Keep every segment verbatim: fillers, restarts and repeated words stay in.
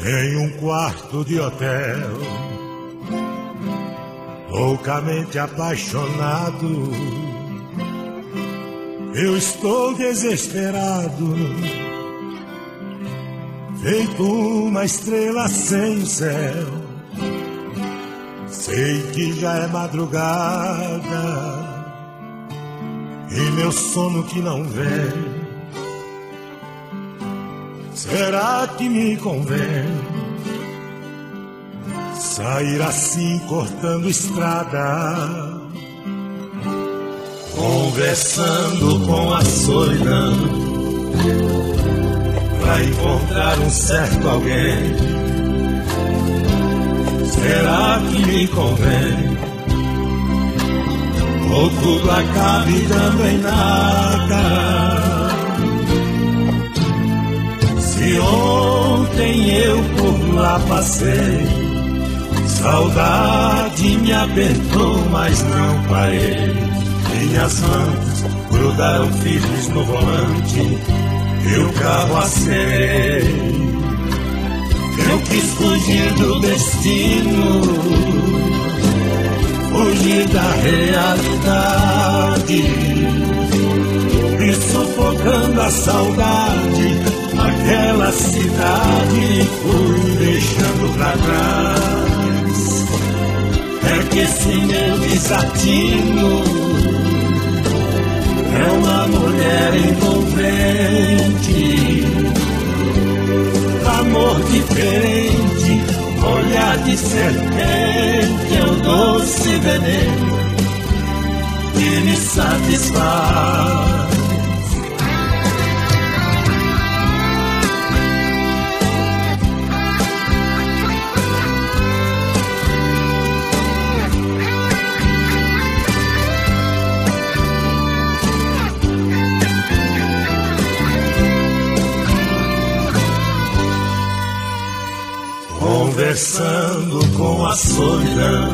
em um quarto de hotel, loucamente apaixonado. Eu estou desesperado, feito uma estrela sem céu. Sei que já é madrugada e meu sono que não vem. Será que me convém sair assim cortando estrada, conversando com a solidão, pra encontrar um certo alguém? Será que me convém? Ou tudo acaba e dando em nada? Se ontem eu por lá passei, saudade me apertou, mas não parei. Minhas mãos grudaram firmes no volante e o carro acelerei. Eu quis fugir do destino, fugir da realidade, e sufocando a saudade, aquela cidade fui deixando pra trás. É que esse meu desatino é uma mulher envolvente, amor diferente, olhar de serpente, é o doce veneno que me satisfaz. Conversando com a solidão,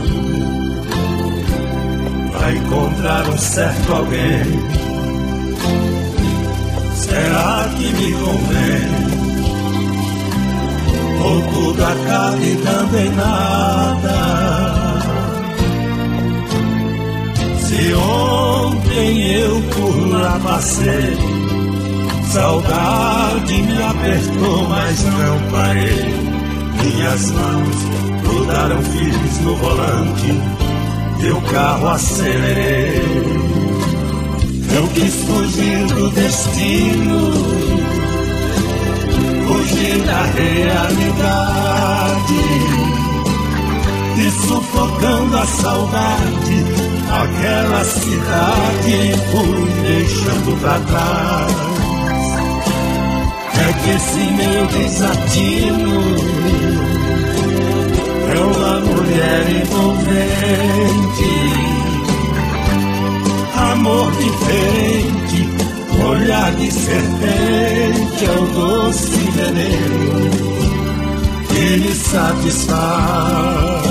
vai encontrar um certo alguém. Será que me convém? Ou tudo acaba e dando em nada? Se ontem eu por lá passei, saudade me apertou, mas não parei. Minhas mãos grudaram firmes no volante e o carro acelerei. Eu quis fugir do destino, fugir da realidade, e sufocando a saudade, aquela cidade fui deixando pra trás. É que esse meu desatino é uma mulher envolvente, amor diferente, olhar de serpente, é o doce veneno que me satisfaz.